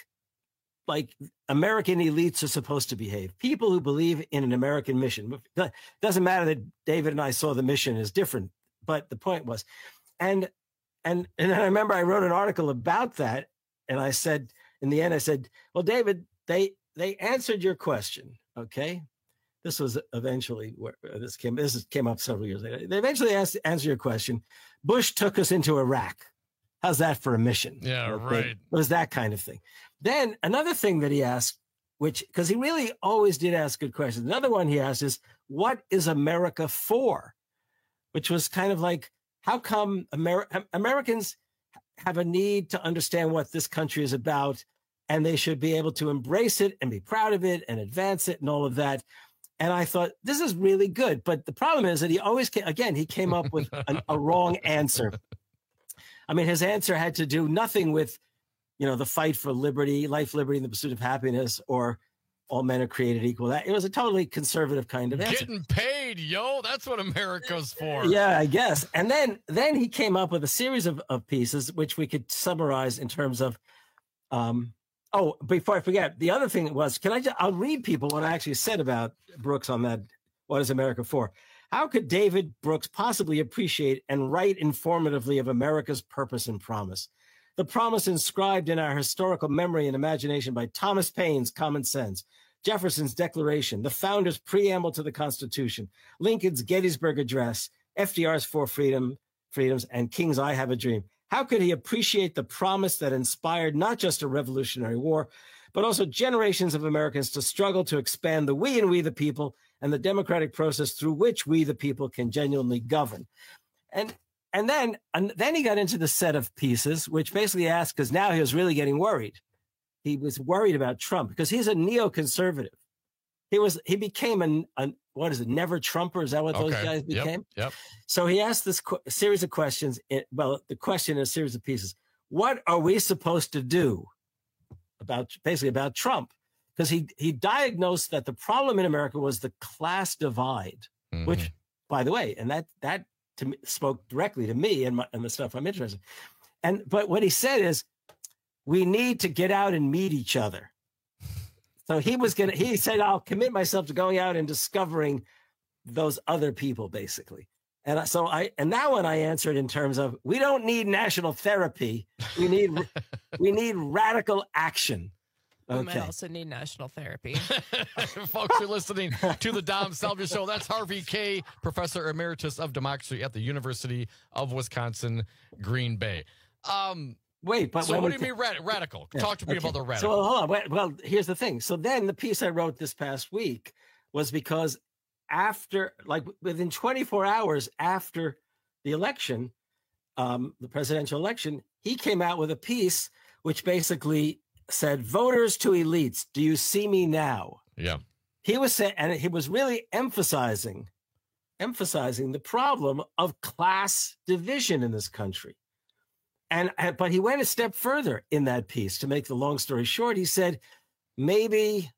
American elites are supposed to behave. People who believe in an American mission. It doesn't matter that David and I saw the mission as different, but the point was, and then I remember I wrote an article about that, and I said, in the end, I said, well, David, they answered your question, okay? This was eventually where this came up several years later. They eventually answered your question. Bush took us into Iraq. How's that for a mission? Yeah, okay? right. It was that kind of thing. Then another thing that he asked, because he really always did ask good questions. Another one he asked is, what is America for? Which was kind of like, how come Americans have a need to understand what this country is about, and they should be able to embrace it and be proud of it and advance it and all of that. And I thought, this is really good. But the problem is that he came up with a wrong answer. I mean, his answer had to do nothing with, the fight for liberty, life, liberty, and the pursuit of happiness, or all men are created equal. It was a totally conservative kind of answer. Getting paid, that's what America's for. Yeah, I guess. And then he came up with a series of pieces, which we could summarize in terms of, before I forget, the other thing was, I'll read people what I actually said about Brooks on that What is America for? How could David Brooks possibly appreciate and write informatively of America's purpose and promise? The promise inscribed in our historical memory and imagination by Thomas Paine's Common Sense, Jefferson's Declaration, the founder's preamble to the Constitution, Lincoln's Gettysburg Address, FDR's Four Freedoms, and King's I Have a Dream. How could he appreciate the promise that inspired not just a Revolutionary War, but also generations of Americans to struggle to expand the we and we the people and the democratic process through which we the people can genuinely govern? And then he got into the set of pieces, which basically asked, because now he was really getting worried. He was worried about Trump because he's a neoconservative. He became a what is it, never Trumper? Is that what those guys became? Yep. So he asked this series of questions. The question in a series of pieces. What are we supposed to do about Trump? Because he diagnosed that the problem in America was the class divide, which, by the way, and that to me, spoke directly to me and the stuff I'm interested in. But what he said is, we need to get out and meet each other. So he said, I'll commit myself to going out and discovering those other people, basically. And that one I answered in terms of, we don't need national therapy. We need radical action. We might also need national therapy. Folks, you're listening to the Dom Salvia Show. That's Harvey Kaye, Professor Emeritus of Democracy at the University of Wisconsin, Green Bay. Wait, but so what do you mean radical? Yeah, Talk to me about the radical. So hold on. Well, here's the thing. So then the piece I wrote this past week was because within 24 hours after the election, the presidential election, he came out with a piece which basically said, voters to elites, do you see me now? Yeah. He was saying, and he was really emphasizing the problem of class division in this country. But he went a step further in that piece. To make the long story short, he said, maybe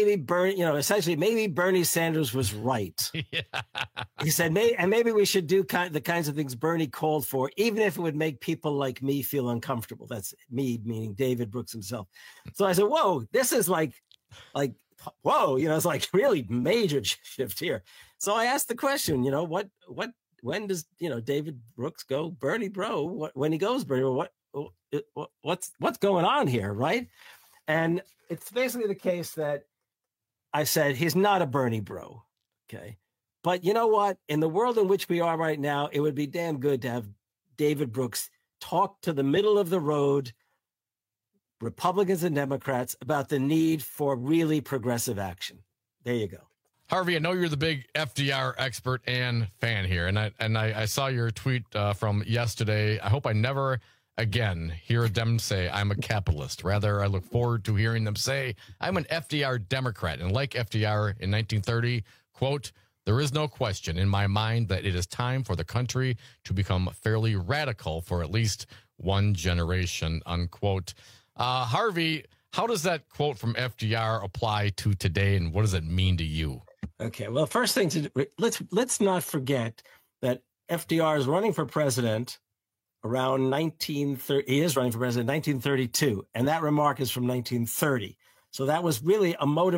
Bernie Sanders was right. Yeah. He said, maybe we should do the kinds of things Bernie called for, even if it would make people like me feel uncomfortable. That's me, meaning David Brooks himself. So I said, whoa, this is like, whoa, it's like really major shift here. So I asked the question, when does David Brooks go Bernie bro? When he goes Bernie, what's going on here, right? And it's basically the case that I said he's not a Bernie bro, okay? But you know what? In the world in which we are right now, it would be damn good to have David Brooks talk to the middle of the road Republicans and Democrats about the need for really progressive action. There you go. Harvey, I know you're the big FDR expert and fan here, and I saw your tweet from yesterday. I hope I never again hear them say I'm a capitalist. Rather, I look forward to hearing them say I'm an FDR Democrat. And like FDR in 1930, quote, there is no question in my mind that it is time for the country to become fairly radical for at least one generation, unquote. Harvey, how does that quote from FDR apply to today, and what does it mean to you? Okay, well, first thing let's not forget that FDR is running for president around 1930. He is running for president in 1932, and that remark is from 1930. So that was really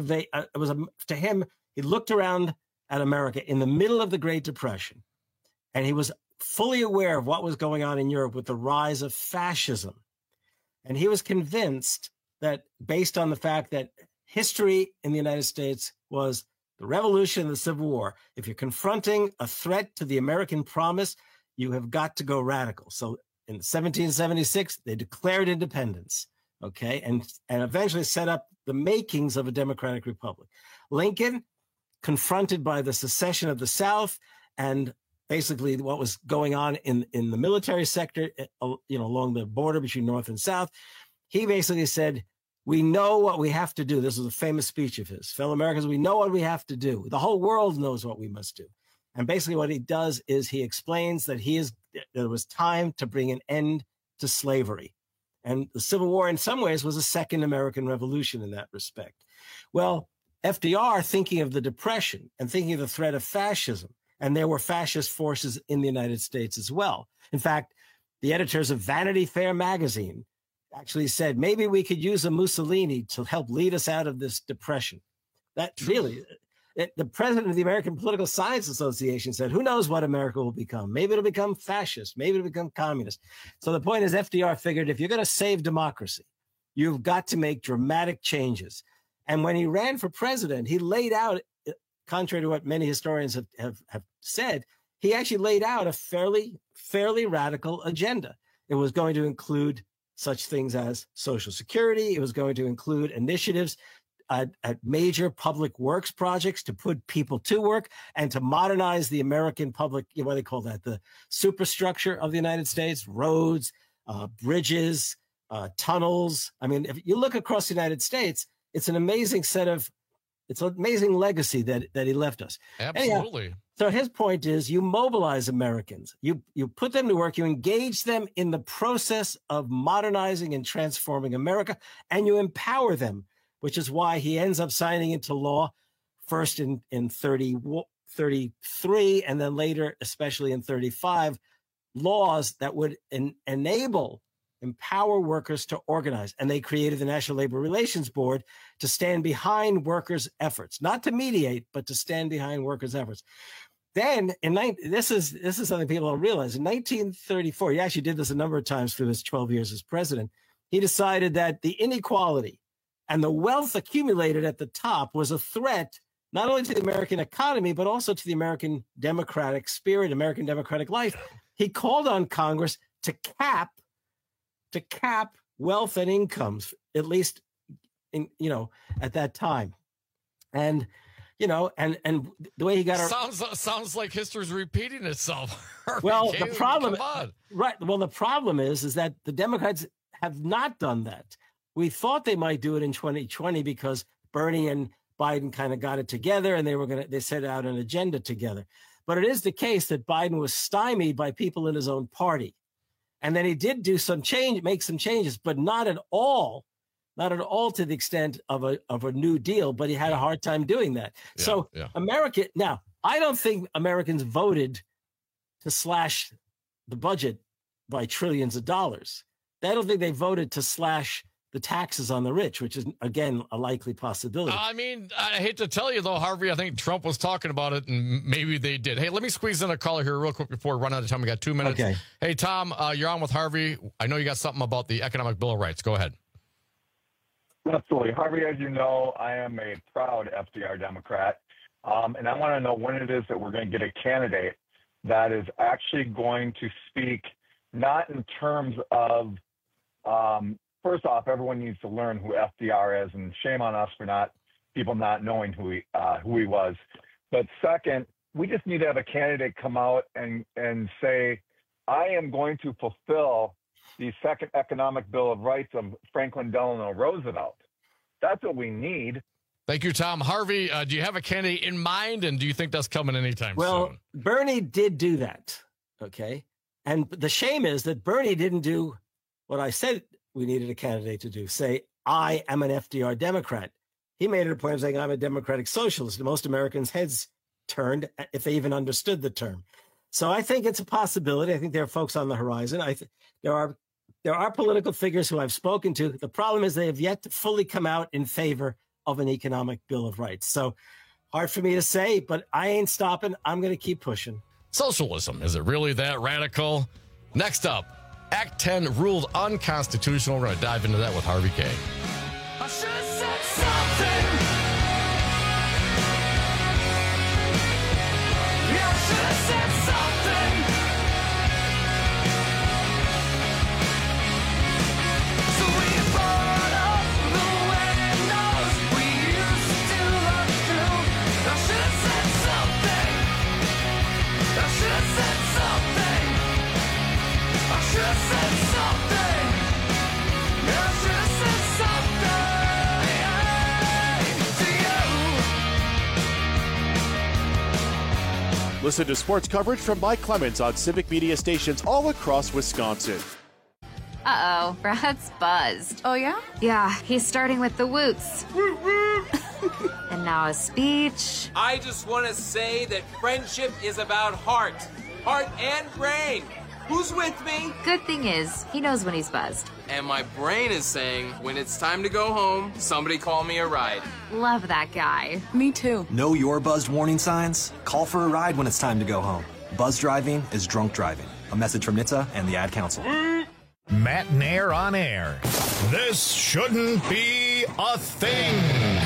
to him. He looked around at America in the middle of the Great Depression, and he was fully aware of what was going on in Europe with the rise of fascism, and he was convinced that, based on the fact that history in the United States was the Revolution and the Civil War, if you're confronting a threat to the American promise, you have got to go radical. So in 1776, they declared independence, okay, and eventually set up the makings of a democratic republic. Lincoln, confronted by the secession of the South and basically what was going on in the military sector, along the border between North and South, he basically said, we know what we have to do. This was a famous speech of his. Fellow Americans, we know what we have to do. The whole world knows what we must do. And basically what he does is he explains that there was time to bring an end to slavery. And the Civil War, in some ways, was a second American Revolution in that respect. Well, FDR, thinking of the Depression and thinking of the threat of fascism, and there were fascist forces in the United States as well. In fact, the editors of Vanity Fair magazine actually said, maybe we could use a Mussolini to help lead us out of this depression. That really, The president of the American Political Science Association said, who knows what America will become? Maybe it'll become fascist. Maybe it'll become communist. So the point is, FDR figured if you're going to save democracy, you've got to make dramatic changes. And when he ran for president, he laid out, contrary to what many historians have said, he actually laid out a fairly radical agenda. It was going to include such things as Social Security. It was going to include initiatives at major public works projects to put people to work and to modernize the American public, what do they call that? The superstructure of the United States, roads, bridges, tunnels. I mean, if you look across the United States, it's an amazing legacy that he left us. Absolutely. Anyhow, so his point is you mobilize Americans, you put them to work, you engage them in the process of modernizing and transforming America, and you empower them, which is why he ends up signing into law first in 33 and then later, especially in 35, laws that would empower workers to organize. And they created the National Labor Relations Board to stand behind workers' efforts, not to mediate, but to stand behind workers' efforts. Then, this is something people don't realize. In 1934, he actually did this a number of times through his 12 years as president. He decided that the inequality and the wealth accumulated at the top was a threat not only to the American economy, but also to the American democratic spirit, American democratic life. He called on Congress to cap wealth and incomes, at least at that time. And and the way he got sounds like history's repeating itself. Well, the problem is that the Democrats have not done that. We thought they might do it in 2020 because Bernie and Biden kind of got it together and they set out an agenda together. But it is the case that Biden was stymied by people in his own party. And then he did make some changes, but not at all to the extent of a New Deal, but he had a hard time doing that. Now, I don't think Americans voted to slash the budget by trillions of dollars. I don't think they voted to slash the taxes on the rich, which is, again, a likely possibility. I mean, I hate to tell you, though, Harvey, I think Trump was talking about it, and maybe they did. Hey, let me squeeze in a caller here real quick before we run out of time. We got 2 minutes. Okay. Hey, Tom, you're on with Harvey. I know you got something about the Economic Bill of Rights. Go ahead. Absolutely. Harvey, as you know, I am a proud FDR Democrat, and I want to know when it is that we're going to get a candidate that is actually going to speak not in terms of, first off, everyone needs to learn who FDR is, and shame on us for people not knowing who he was. But second, we just need to have a candidate come out and say, I am going to fulfill the second economic Bill of Rights of Franklin Delano Roosevelt. That's what we need. Thank you, Tom. Harvey, do you have a candidate in mind, and do you think that's coming anytime soon? Well, Bernie did do that, okay? And the shame is that Bernie didn't do what I said we needed a candidate to do, say, I am an FDR Democrat. He made it a point of saying, I'm a democratic socialist. And most Americans' heads turned if they even understood the term. So I think it's a possibility. I think there are folks on the horizon. There are political figures who I've spoken to. The problem is they have yet to fully come out in favor of an economic Bill of Rights. So hard for me to say, but I ain't stopping. I'm going to keep pushing. Socialism, is it really that radical? Next up, Act 10 ruled unconstitutional. We're going to dive into that with Harvey Kaye. I should have said something. Yeah, I should have said something. So we brought up the windows we used to look through. I should have said something. I should have said something. I should have said something. I should have said something to you. Listen to sports coverage from Mike Clemens on Civic Media stations all across Wisconsin. Uh-oh, Brad's buzzed. Oh, yeah? Yeah, he's starting with the woots. And now a speech. I just want to say that friendship is about heart and brain. Who's with me? Good thing is, he knows when he's buzzed. And my brain is saying, when it's time to go home, somebody call me a ride. Love that guy. Me too. Know your buzzed warning signs? Call for a ride when it's time to go home. Buzz driving is drunk driving. A message from NHTSA and the Ad Council. Matt Nair on air. This shouldn't be a thing.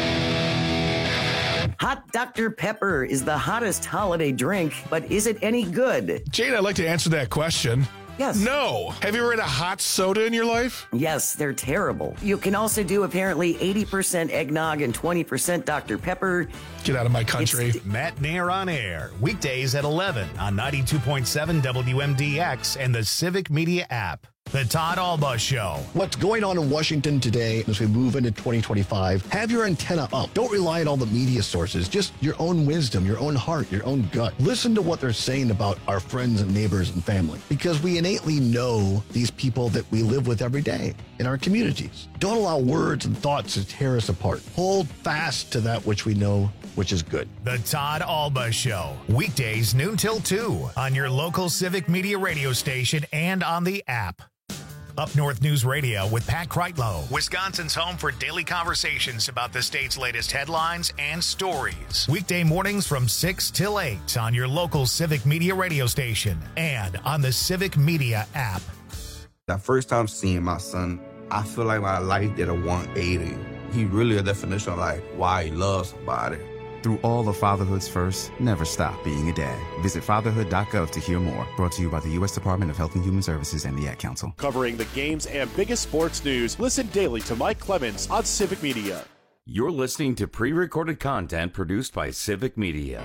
Hot Dr. Pepper is the hottest holiday drink, but is it any good? Jade, I'd like to answer that question. Yes. No. Have you ever had a hot soda in your life? Yes, they're terrible. You can also do apparently 80% eggnog and 20% Dr. Pepper. Get out of my country. Matt Nair on air. Weekdays at 11 on 92.7 WMDX and the Civic Media app. The Todd Alba Show. What's going on in Washington today as we move into 2025? Have your antenna up. Don't rely on all the media sources. Just your own wisdom, your own heart, your own gut. Listen to what they're saying about our friends and neighbors and family, because we innately know these people that we live with every day in our communities. Don't allow words and thoughts to tear us apart. Hold fast to that which we know, which is good. The Todd Alba Show. Weekdays noon till 2 on your local Civic Media radio station and on the app. Up North News Radio with Pat Kreitlow, Wisconsin's home for daily conversations about the state's latest headlines and stories. Weekday mornings from 6 till 8 on your local Civic Media radio station and on the Civic Media app. That first time seeing my son, I feel like my life did a 180. He really a definition of like why he loves somebody. Through all of fatherhood's first, never stop being a dad. Visit fatherhood.gov to hear more. Brought to you by the U.S. Department of Health and Human Services and the Ad Council. Covering the games and biggest sports news, listen daily to Mike Clemens on Civic Media. You're listening to pre-recorded content produced by Civic Media.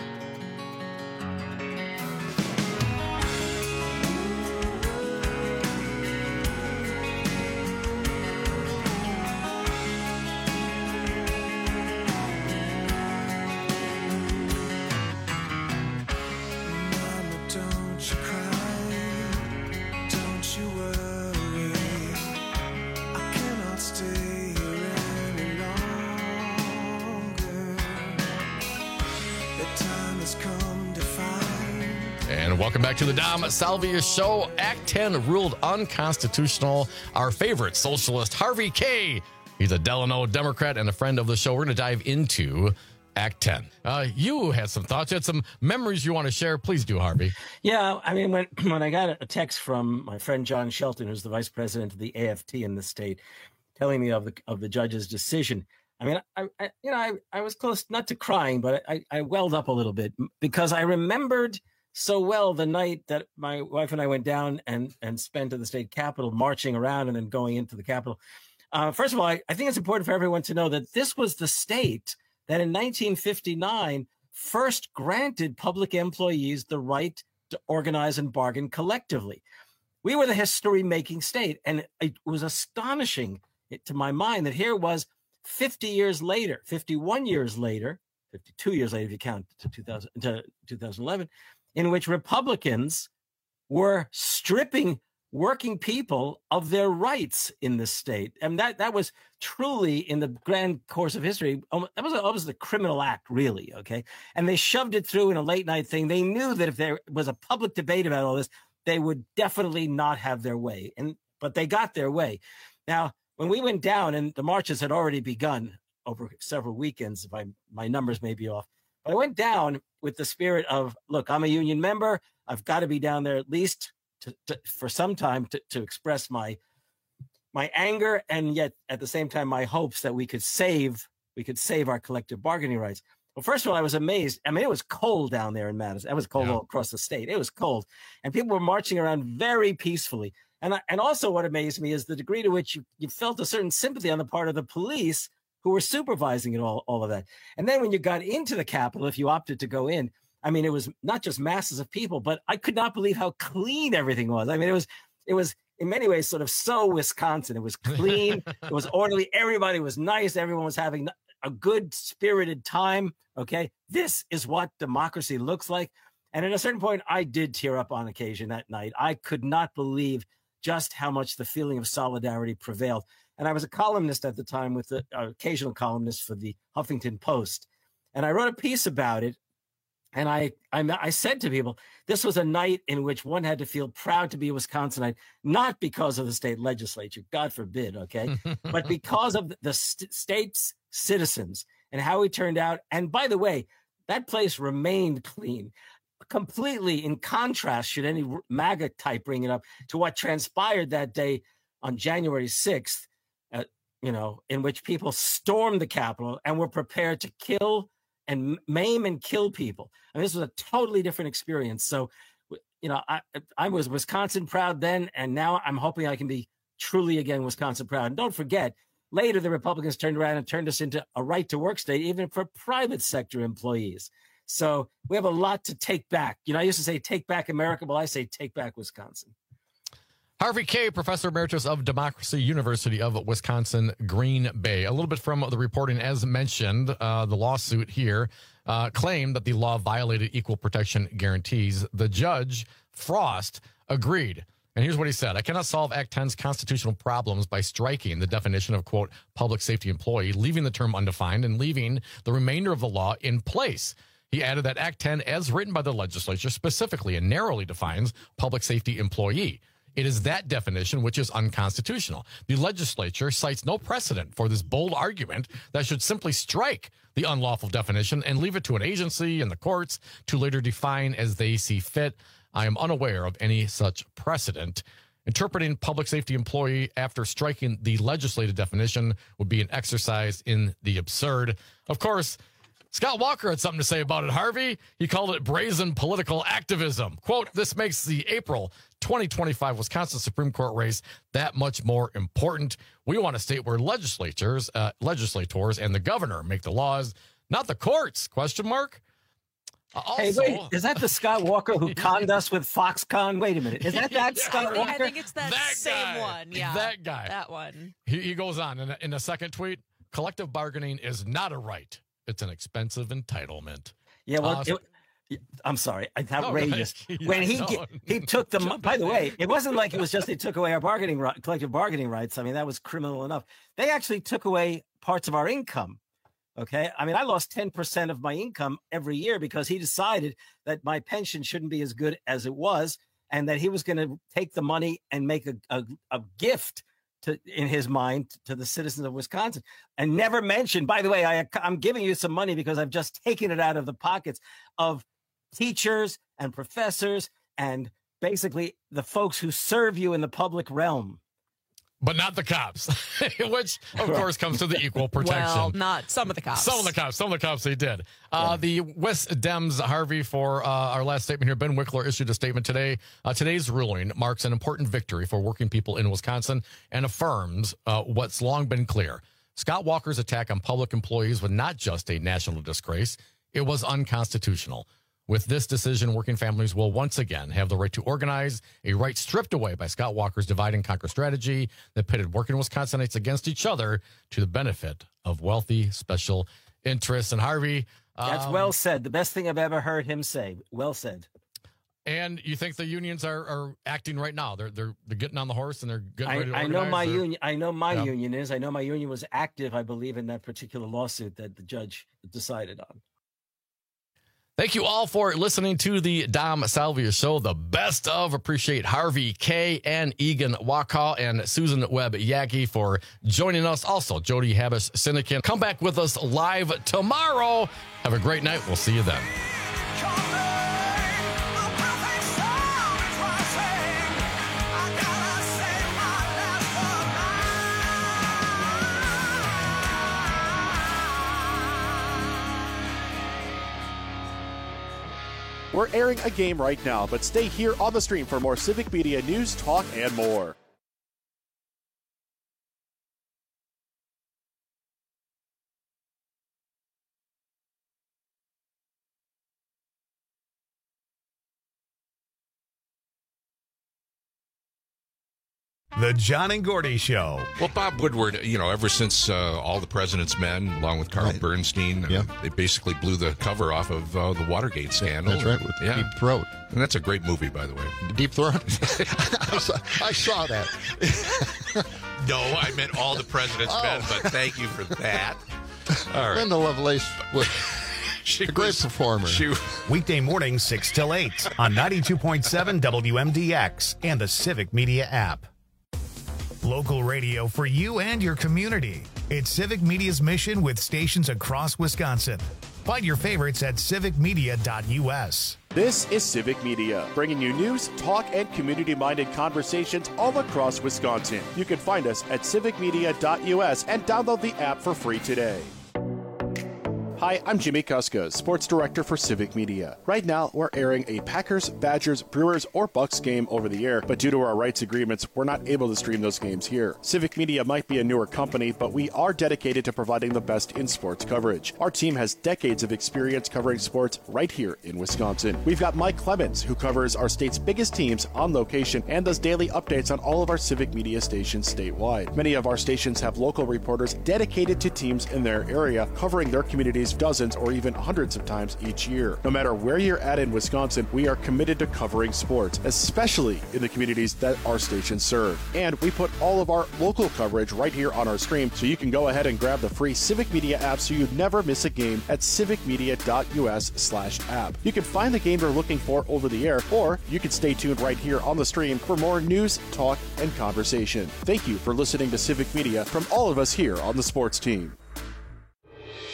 Welcome back to the Dom Salvia Show. Act 10 ruled unconstitutional. Our favorite socialist, Harvey Kaye. He's a Delano Democrat and a friend of the show. We're going to dive into Act 10. You had some thoughts. You had some memories you want to share. Please do, Harvey. Yeah, I mean, when I got a text from my friend John Shelton, who's the vice president of the AFT in the state, telling me of the judge's decision, I mean, I was close not to crying, but I welled up a little bit because I remembered so well the night that my wife and I went down and spent in the state capitol, marching around and then going into the capitol. First of all, I think it's important for everyone to know that this was the state that in 1959 first granted public employees the right to organize and bargain collectively. We were the history-making state, and it was astonishing to my mind that here was 50 years later, 51 years later, 52 years later if you count to 2011, in which Republicans were stripping working people of their rights in this state. And that was truly, in the grand course of history, that was the criminal act, really, okay? And they shoved it through in a late night thing. They knew that if there was a public debate about all this, they would definitely not have their way. But they got their way. Now, when we went down, and the marches had already begun over several weekends, if my numbers may be off, but I went down with the spirit of, look, I'm a union member. I've got to be down there at least for some time to express my anger, and yet at the same time my hopes that we could save our collective bargaining rights. Well, first of all, I was amazed. I mean, it was cold down there in Madison. It was cold all across the state. It was cold, and people were marching around very peacefully. And also, what amazed me is the degree to which you felt a certain sympathy on the part of the police who were supervising it all of that. And then when you got into the Capitol, if you opted to go in, I mean, it was not just masses of people, but I could not believe how clean everything was. I mean, it was in many ways sort of so Wisconsin. It was clean. It was orderly. Everybody was nice. Everyone was having a good spirited time. Okay. This is what democracy looks like. And at a certain point, I did tear up on occasion that night. I could not believe just how much the feeling of solidarity prevailed. And I was a columnist at the time, with the occasional columnist for the Huffington Post. And I wrote a piece about it And I said to people, this was a night in which one had to feel proud to be a Wisconsinite, not because of the state legislature, God forbid, okay, but because of the state's citizens and how it turned out. And by the way, that place remained clean, completely in contrast, should any MAGA type bring it up, to what transpired that day on January 6th, in which people stormed the Capitol and were prepared to kill and maim and kill people. I mean, this was a totally different experience. So, I was Wisconsin proud then, and now I'm hoping I can be truly again Wisconsin proud. And don't forget, later the Republicans turned around and turned us into a right-to-work state, even for private sector employees. So we have a lot to take back. I used to say take back America. Well, I say take back Wisconsin. Harvey Kaye, Professor Emeritus of Democracy, University of Wisconsin, Green Bay. A little bit from the reporting, as mentioned, the lawsuit here claimed that the law violated equal protection guarantees. The judge, Frost, agreed. And here's what he said. I cannot solve Act 10's constitutional problems by striking the definition of, quote, public safety employee, leaving the term undefined, and leaving the remainder of the law in place. He added that Act 10, as written by the legislature, specifically and narrowly defines public safety employee. It is that definition which is unconstitutional. The legislature cites no precedent for this bold argument that should simply strike the unlawful definition and leave it to an agency and the courts to later define as they see fit. I am unaware of any such precedent. Interpreting public safety employee after striking the legislative definition would be an exercise in the absurd. Of course, Scott Walker had something to say about it, Harvey. He called it brazen political activism. Quote, this makes the April 2025 Wisconsin Supreme Court race that much more important. We want a state where legislators and the governor make the laws, not the courts, question mark. Hey, wait, is that the Scott Walker who conned us with Foxconn? Wait a minute. Is that Scott Walker? I think it's that same guy. one. Yeah. That guy. That one. He goes on in a second tweet, collective bargaining is not a right. It's an expensive entitlement. Yeah, well, I'm sorry. It's outrageous. When he took the, by the way, it wasn't like it was just they took away our collective bargaining rights. I mean, that was criminal enough. They actually took away parts of our income. Okay. I mean, I lost 10% of my income every year because he decided that my pension shouldn't be as good as it was, and that he was going to take the money and make a gift in his mind to the citizens of Wisconsin, and never mentioned, by the way, I'm giving you some money because I've just taken it out of the pockets of teachers and professors and basically the folks who serve you in the public realm. But not the cops, which, of course, comes to the equal protection. Well, not some of the cops. Some of the cops, they did. The West Dems, Harvey, for our last statement here, Ben Wickler issued a statement today. Today's ruling marks an important victory for working people in Wisconsin and affirms what's long been clear. Scott Walker's attack on public employees was not just a national disgrace. It was unconstitutional. With this decision, working families will once again have the right to organize, a right stripped away by Scott Walker's divide and conquer strategy that pitted working Wisconsinites against each other to the benefit of wealthy special interests. And Harvey, that's well said. The best thing I've ever heard him say. Well said. And you think the unions are acting right now? They're getting on the horse and they're getting ready to organize? I know my union. I know my union is. I know my union was active, I believe, in that particular lawsuit that the judge decided on. Thank you all for listening to the Dom Salvia Show, the best of. Appreciate Harvey Kaye and Egan Wakaw and Susan Webb Yagi for joining us. Also, Jody Habish Sinekin. Come back with us live tomorrow. Have a great night. We'll see you then. We're airing a game right now, but stay here on the stream for more Civic Media news, talk, and more. The John and Gordy Show. Well, Bob Woodward, ever since All the President's Men, along with Carl Bernstein, they basically blew the cover off of the Watergate scandal. That's right, with Deep Throat. And that's a great movie, by the way. Deep Throat? I saw that. No, I meant All the President's Men, but thank you for that. All right. Linda Lovelace A great performer. Weekday mornings 6 till 8 on 92.7 WMDX and the Civic Media app. Local radio for you and your community. It's Civic Media's mission with stations across Wisconsin. Find your favorites at civicmedia.us. This is Civic Media, bringing you news, talk, and community-minded conversations all across Wisconsin. You can find us at civicmedia.us and download the app for free today. Hi, I'm Jimmy Kuska, Sports Director for Civic Media. Right now, we're airing a Packers, Badgers, Brewers, or Bucks game over the air, but due to our rights agreements, we're not able to stream those games here. Civic Media might be a newer company, but we are dedicated to providing the best in sports coverage. Our team has decades of experience covering sports right here in Wisconsin. We've got Mike Clemens, who covers our state's biggest teams on location and does daily updates on all of our Civic Media stations statewide. Many of our stations have local reporters dedicated to teams in their area, covering their communities dozens or even hundreds of times each year. No matter where you're at in Wisconsin, we are committed to covering sports, especially in the communities that our stations serve. And we put all of our local coverage right here on our stream, so you can go ahead and grab the free Civic Media app so you never miss a game at civicmedia.us/app. You can find the game you're looking for over the air, or you can stay tuned right here on the stream for more news, talk, and conversation. Thank you for listening to Civic Media from all of us here on the sports team.